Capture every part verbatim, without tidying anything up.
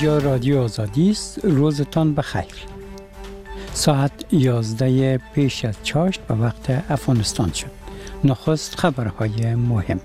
اینجا رادیو آزادی است. روزتان بخیر. ساعت یازده پیش از چاشت به وقت افغانستان شد. نخست خبرهای مهم.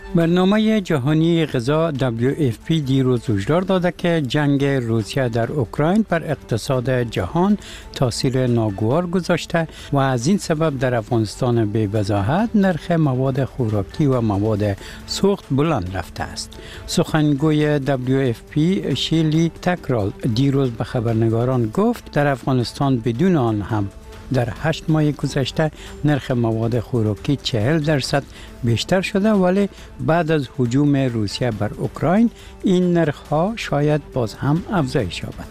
برنامه جهانی غذا دبلیو اف پی دیروز هشدار داده که جنگ روسیه در اوکراین بر اقتصاد جهان تاثیر ناگوار گذاشته و از این سبب در افغانستان به وضاحت نرخ مواد خوراکی و مواد سوخت بلند رفته است. سخنگوی دبلیو اف پی شیلی تکرال دیروز به خبرنگاران گفت در افغانستان بدون آن هم در هشت ماه گذشته نرخ مواد خوراکی چهل درصد بیشتر شده، ولی بعد از هجوم روسیه بر اوکراین این نرخ‌ها شاید باز هم افزایش یابد.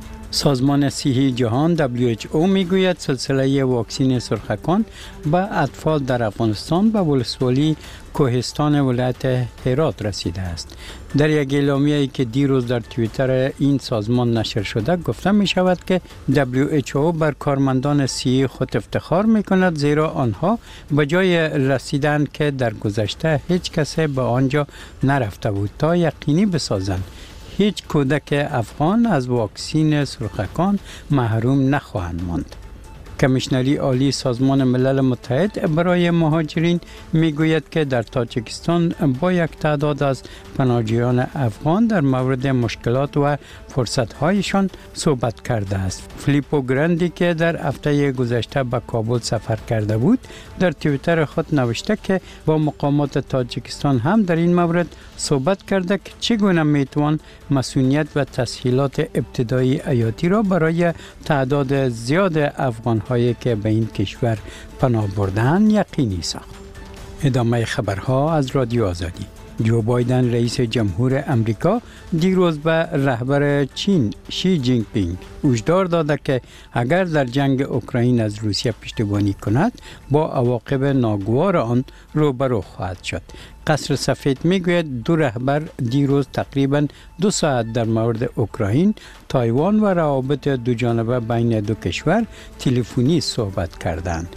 سازمان صحی جهان دبلیو اچ او میگوید سلسله واکسین سرخکان به اطفال در افغانستان به ولسوالی کوهستان ولایت هرات رسیده است. در یک اعلامیه‌ای که دیروز در توییتر این سازمان نشر شده گفته می شود که دبلیو اچ او بر کارمندان صحی خود افتخار می کند، زیرا آنها به جای رسیدن که در گذشته هیچ کسی به آنجا نرفته بود تا یقینی بسازند هیچ کودک افغان از واکسین سرخکان محروم نخواهند ماند. کمیشنری عالی سازمان ملل متحد برای مهاجرین میگوید که در تاجیکستان با یک تعداد از پناهجویان افغان در مورد مشکلات و فرصت‌هایشان صحبت کرده است. فیلیپو گراندی که در هفته گذشته به کابل سفر کرده بود در توییتر خود نوشته که با مقامات تاجیکستان هم در این مورد صحبت کرده که چگونه میتوان مسئولیت و تسهیلات ابتدایی حیاتی را برای تعداد زیاد افغان هایی که به این کشور پناه بردن یقینی ساخت. ادامه خبرها از رادیو آزادی. جو بایدن رئیس جمهور امریکا دیروز به رهبر چین شی جین پینگ هشدار داده که اگر در جنگ اوکراین از روسیه پشتیبانی کند با عواقب ناگوار آن روبرو خواهد شد. قصر سفید میگوید دو رهبر دیروز تقریباً دو ساعت در مورد اوکراین، تایوان و روابط دو جانبه بین دو کشور تلفنی صحبت کردند.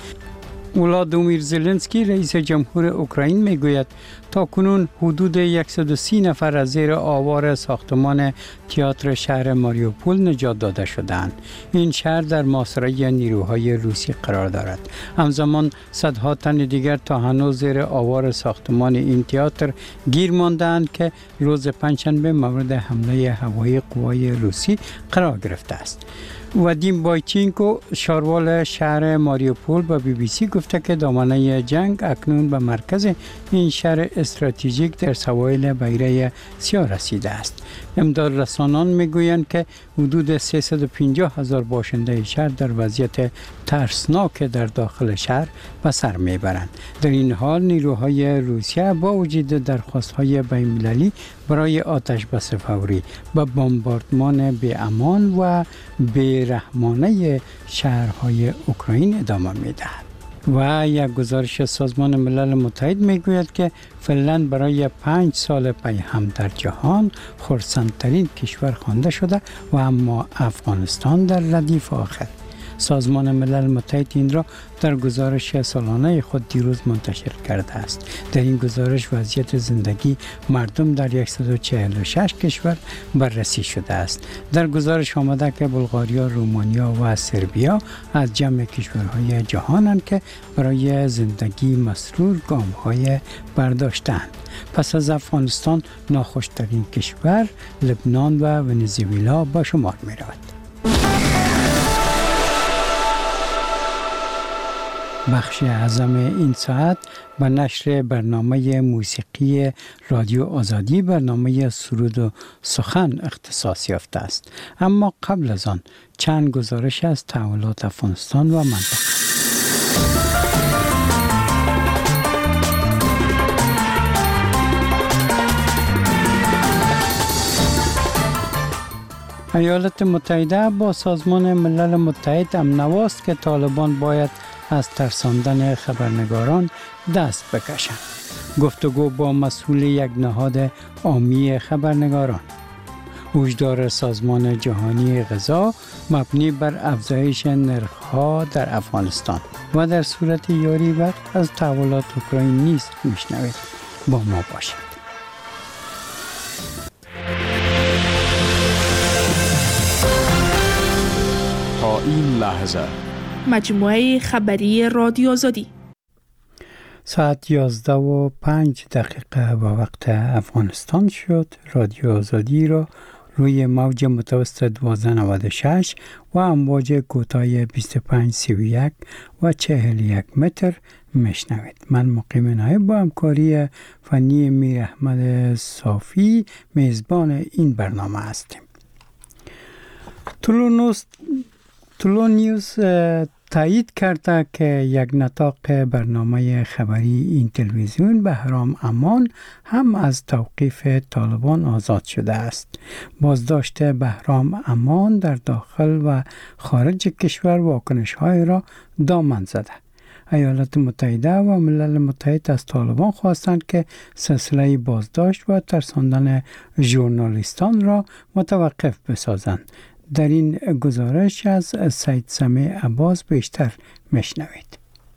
ولادیمیر زلنسکی رئیس جمهور اوکراین میگوید تا کنون حدود صد و سی نفر از زیر آوار ساختمان تئاتر شهر ماریوپول نجات داده شدند. این شهر در محاصره نیروهای روسی قرار دارد. همزمان صدها تن دیگر تا هنوز زیر آوار ساختمان این تئاتر گیر ماندند که روز پنجشنبه مورد حمله هوایی قوای روسی قرار گرفته است. وادیم بایچینکو شاروال شهر ماریوپول با بی بی سی گفته که دامنه جنگ اکنون به مرکز این شهر استراتژیک در سواحل بحیره سیاه رسیده است. امداد رسانان میگویند که حدود سیصد و پنجاه هزار باشنده شهر در وضعیت ترسناک در داخل شهر به سر میبرند. در این حال نیروهای روسیه با وجود درخواست‌های بین‌المللی برای آتش بس فوری به بمباردمان بی امان و بی‌رحمانه شهرهای اوکراین ادامه می‌دهد. و یک گزارش سازمان ملل متحد میگوید که فنلند برای پنج سال پی هم در جهان خرسندترین کشور خوانده شده و اما افغانستان در ردیف آخر. سازمان ملل متحد این را در گزارش سالانه خود دیروز منتشر کرده است. در این گزارش وضعیت زندگی مردم در صد و چهل و شش کشور بررسی شده است. در گزارش آمده که بلغاریا، رومانیا و سربیا از جمع کشورهای جهانند که برای زندگی مسرور گام‌های برداشتند. پس از افغانستان ناخوشترین کشور لبنان و ونزوئلا به شمار می رود. بخش اعظم این ساعت به نشر برنامه موسیقی رادیو آزادی برنامه سرود و سخن اختصاص یافته است. اما قبل از آن چند گزارش از تحولات افغانستان و منطقه. ایالات متحده با سازمان ملل متحد امنواست که طالبان باید از ترساندن خبرنگاران دست بکشند. گفتگو با مسئول یک نهاد عامی خبرنگاران. هشدار سازمان جهانی غذا مبنی بر افزایش نرخ‌ها در افغانستان و در صورت یاری وقت از تحولات اوکراین نیز میشنوید. با ما باشید. تا این لحظه مجموعه خبری رادیو آزادی. ساعت یازده و پنج دقیقه با وقت افغانستان شد. رادیو آزادی را روی موج متوسط دوازده نود و شش و امواج کوتاه بیست و پنج سی و یک و چهل و یک متر میشنوید. من مقیم نایب با همکاری فنی میر احمد صافی میزبان این برنامه هستیم. طلوع نیوز تایید کرده که یک نطاق برنامه خبری این تلویزیون بهرام امان هم از توقیف طالبان آزاد شده است. بازداشت بهرام امان در داخل و خارج کشور واکنش‌های را دامن زده. ایالات متحده و ملل متحد از طالبان خواستند که سلسله بازداشت و ترساندن ژورنالیستان را متوقف بسازند. در این گزارش از سید سمیع عباس بیشتر میشنوید.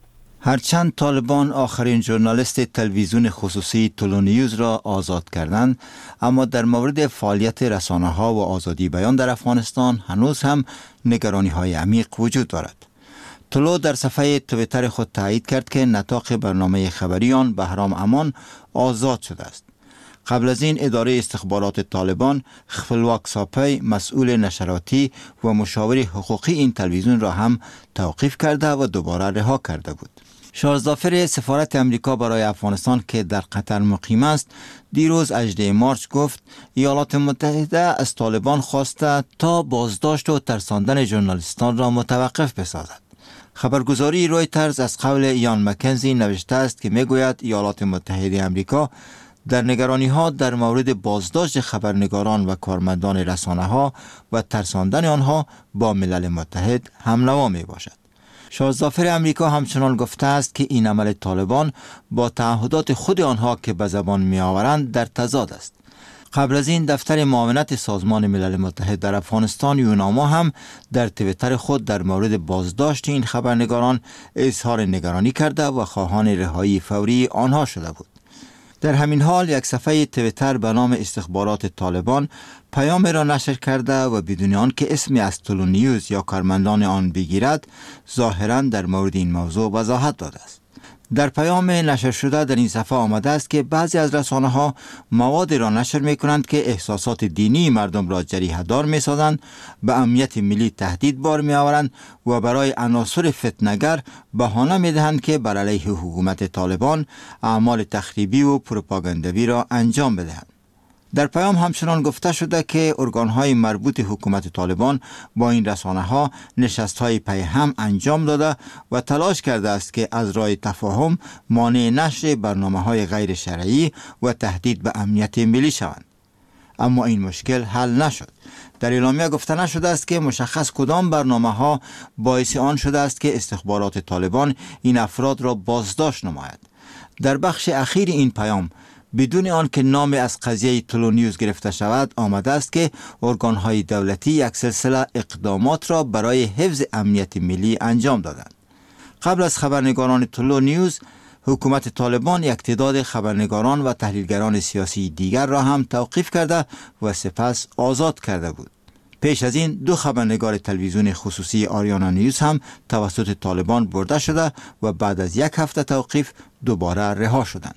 هرچند طالبان آخرین ژورنالیست تلویزیون خصوصی طلوع نیوز را آزاد کردند، اما در مورد فعالیت رسانه‌ها و آزادی بیان در افغانستان هنوز هم نگرانی‌های عمیق وجود دارد. طلوع در صفحه توییتر خود تایید کرد که نطاق برنامه خبری آن بهرام امان آزاد شده است. قبل از این اداره استخبارات طالبان خپلواک ساپی مسئول نشراتی و مشاور حقوقی این تلویزیون را هم توقیف کرده و دوباره رها کرده بود. شارژدافر سفارت امریکا برای افغانستان که در قطر مقیم است دیروز هجدهم مارس گفت ایالات متحده از طالبان خواسته تا بازداشت و ترساندن ژورنالیستان را متوقف بسازد. خبرگزاری رویترز از قول ایان مکنزی نوشته است که میگوید ایالات متحده امریکا در نگرانی ها در مورد بازداشت خبرنگاران و کارمندان رسانه ها و ترساندن آنها با ملل متحد همنوا می باشد. شارژدافر امریکا همچنان گفته است که این عمل طالبان با تعهدات خود آنها که به زبان می آورند در تضاد است. قبل از این دفتر معاونت سازمان ملل متحد در افغانستان یوناما هم در توییتر خود در مورد بازداشت این خبرنگاران اظهار نگرانی کرده و خواهان رهایی فوری آنها شده بود. در همین حال یک صفحه توییتر به نام استخبارات طالبان پیام را نشر کرده و بدون آن که اسمی از طلوع نیوز یا کارمندان آن بگیرد ظاهراً در مورد این موضوع وضاحت داده است. در پیام نشر شده در این صفحه آمده است که بعضی از رسانه ها مواد را نشر می کنند که احساسات دینی مردم را جریحه دار می سازند، به امنیت ملی تهدید بار می آورند و برای عناصر فتنه‌گر بهانه می دهند که بر علیه حکومت طالبان اعمال تخریبی و پروپاگاندوی را انجام بدهند. در پیام همچنان گفته شده که ارگان‌های مربوط حکومت طالبان با این رسانه‌ها نشست‌های پی هم انجام داده و تلاش کرده است که از راه تفاهم مانع نشر برنامه‌های غیر شرعی و تهدید به امنیت ملی شوند. اما این مشکل حل نشد. در اعلامیه گفته نشده است که مشخص کدام برنامه‌ها باعث آن شده است که استخبارات طالبان این افراد را بازداشت نماید. در بخش اخیر این پیام بدون آن که نام از قضیه طلوع نیوز گرفته شود آمده است که ارگان‌های دولتی یک سلسله اقدامات را برای حفظ امنیت ملی انجام دادند. قبل از خبرنگاران طلوع نیوز، حکومت طالبان یک تعداد خبرنگاران و تحلیلگران سیاسی دیگر را هم توقیف کرده و سپس آزاد کرده بود. پیش از این دو خبرنگار تلویزیون خصوصی آریانا نیوز هم توسط طالبان برده شده و بعد از یک هفته توقیف دوباره رها شدند.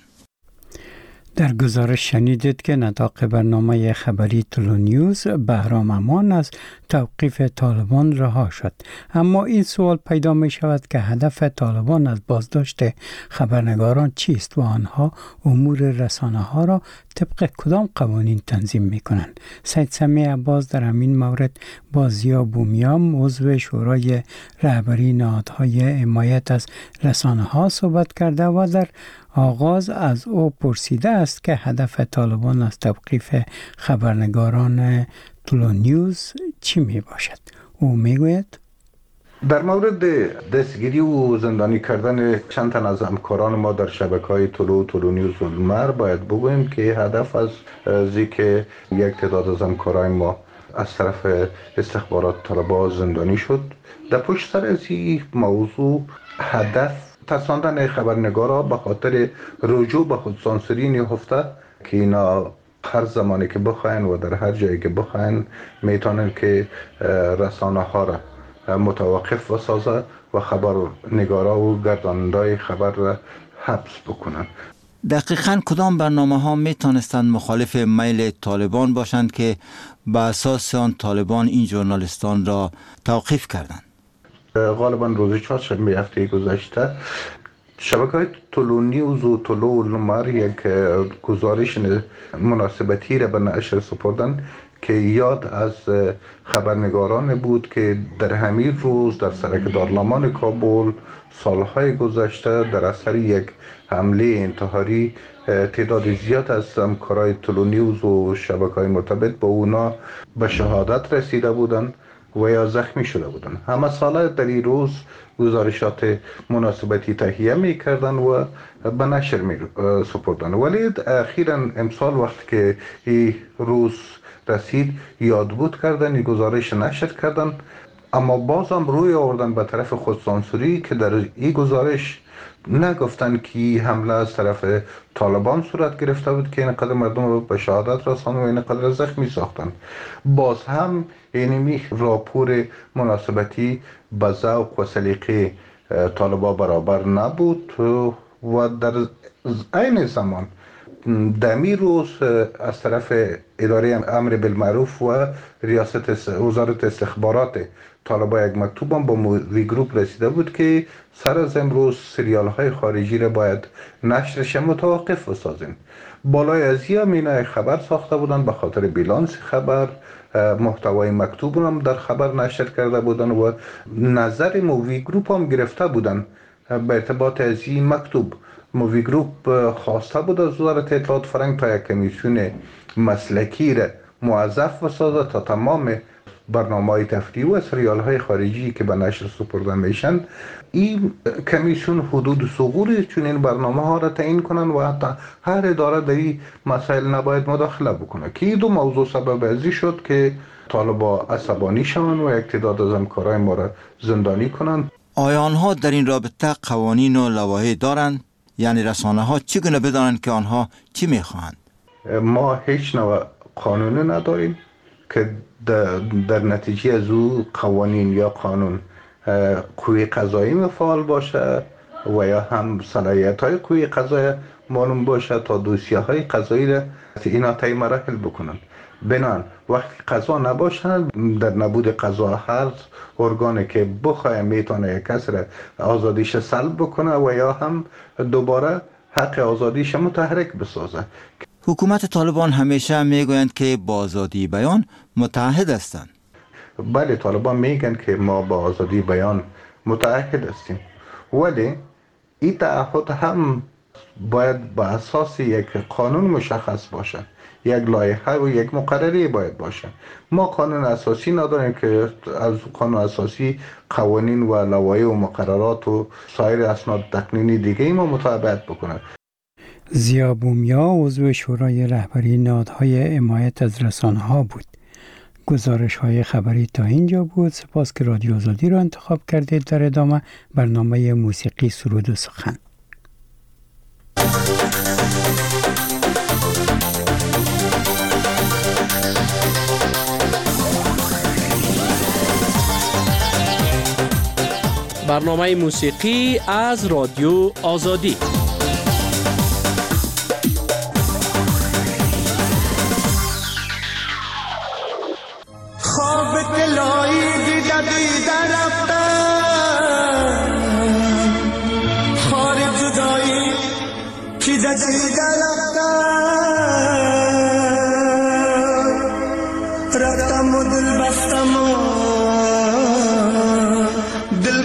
در گزارش شنیدید که نطاق برنامه خبری طلوع نیوز بهرام امان از توقیف طالبان رها شد. اما این سوال پیدا می شود که هدف طالبان از بازداشت خبرنگاران چیست و آنها امور رسانه ها را طبق کدام قوانین تنظیم می کنند؟ سید سمیع عباس در همین مورد با ضیا بومیام عضو شورای رهبری نهادهای حمایت از رسانه ها صحبت کرده و در آغاز از او پرسیده است که هدف طالبان از توقیف خبرنگاران طلوع نیوز چی می باشد؟ او می گوید در مورد دستگیری و زندانی کردن چند تن از همکاران ما در شبکه‌های طلوع طلوع نیوز و المر باید بگوییم که هدف از زیکه یک تعداد از همکاران ما از طرف استخبارات طالبان زندانی شد. در پشت سر از این موضوع هدف ترساندن خبرنگارا به خاطر رجوع به خودسانسوری نهفته که اینا هر زمانی که بخواین و در هر جایی که بخواین میتونن که رسانه ها را متوقف بسازه و خبرنگارا و گردانندای خبر را حبس بکنن. دقیقاً کدام برنامه ها می توانستند مخالف میل طالبان باشند که به اساس آن طالبان این ژورنالیستان را توقیف کردند؟ غالبا روز چهارشنبه هفته گذشته شبکه‌های طلوع نیوز و طلوع المر یک گزارش مناسبتی را به نشر سپردند که یاد از خبرنگاران بود که در همین روز در سرک دارالمان کابل سالهای گذشته در اثر یک حمله انتحاری تعداد زیاد از همکارای طلوع نیوز و شبکه‌های مرتبط با اونا به شهادت رسیده بودند و یا زخمی شده بودند. همه ساله در این روز گزارشات مناسبتی تهیه می کردن و به نشر می سپردن، ولی اخیراً امسال وقتی که این روز رسید یاد بود کردن، این گزارش نشر کردن، اما بازم روی آوردن به طرف خودسانسوری که در این گزارش نگفتن که حمله از طرف طالبان صورت گرفته بود که اینقدر مردم رو به شهادت رساند و اینقدر زخمی ساختن. باز هم اینمی راپور مناسبتی به ذوق و سلیقه طالبا برابر نبود و در عین زمان دمی روز از طرف اداره امر بالمعروف و ریاست وزارت استخبارات طالبا یک مکتوب هم با مووی گروپ رسیده بود که سر از امروز سریال های خارجی را باید نشرش متوقف بسازیم. بالای از این مینای خبر ساخته بودن به خاطر بیلانس خبر، محتوای مکتوب هم در خبر نشر کرده بودن و نظر مووی گروپ هم گرفته بودن به ارتباط از این مکتوب. مووی گروپ خواسته بود از وزارت اطلاعات فرهنگ تا یک کمیسیون مسلکی را موظف بسازه تا تمام برنامه‌های تفریحی و سریال های خارجی که به نشر سپرده میشن، این کمیسیون حدود ثغور چون این برنامه ها را تعیین کنن و حتی هر اداره در این مسائل نباید مداخله بکنه، که این دو موضوع سبب ازی شد که طالبا عصبانی شوند و یک تعداد از همکارای ما را زندانی کنند. آیا آنها در این رابطه قوانین و لوایح دارند؟ یعنی رسانه ها چگونه بدانند که آنها چی میخواهند؟ ما هیچ نوع قانونی نداریم که در, در نتیجه از او قوانین یا قانون قوی قضایی فعال باشه و یا هم صلاحیت های قوی قضایی معلوم باشه تا دوسیه های قضایی را اینا طی مراحل بکنن. بنان وقتی قضا نباشند، در نبود قضا هر ارگانی که بخواه میتونه یک کس را آزادیش سلب بکنه و یا هم دوباره حق آزادیش متحرک بسازه. حکومت طالبان همیشه میگویند که با آزادی بیان متعهد هستند. بله، طالبان میگن که ما با آزادی بیان متعهد هستیم، ولی این تعهد هم باید با اساس یک قانون مشخص باشه، یک لایحه و یک مقرری باید باشه. ما قانون اساسی نداریم که از قانون اساسی قوانین و لوایح و مقررات و سایر اسناد تقنینی دیگه ما مطابقت بکنه. ضیا بومیا عضو شورای رهبری نهادهای حمایت از رسانه‌ها بود. گزارش های خبری تا اینجا بود. سپاس که رادیو آزادی را انتخاب کردید. در ادامه برنامه موسیقی سرود و سخن. برنامه موسیقی از رادیو آزادی. خواب دلایی دیده دیده رفتم، خار جدایی دیده دیده رفتم، رفتم و دل بستم و دل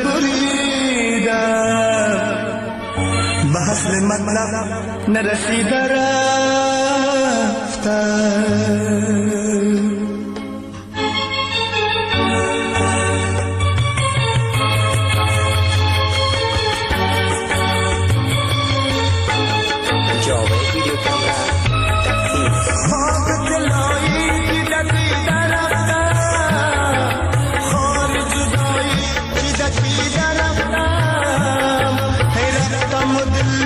بریدم، به حسن مطلب نرسیده رفتم.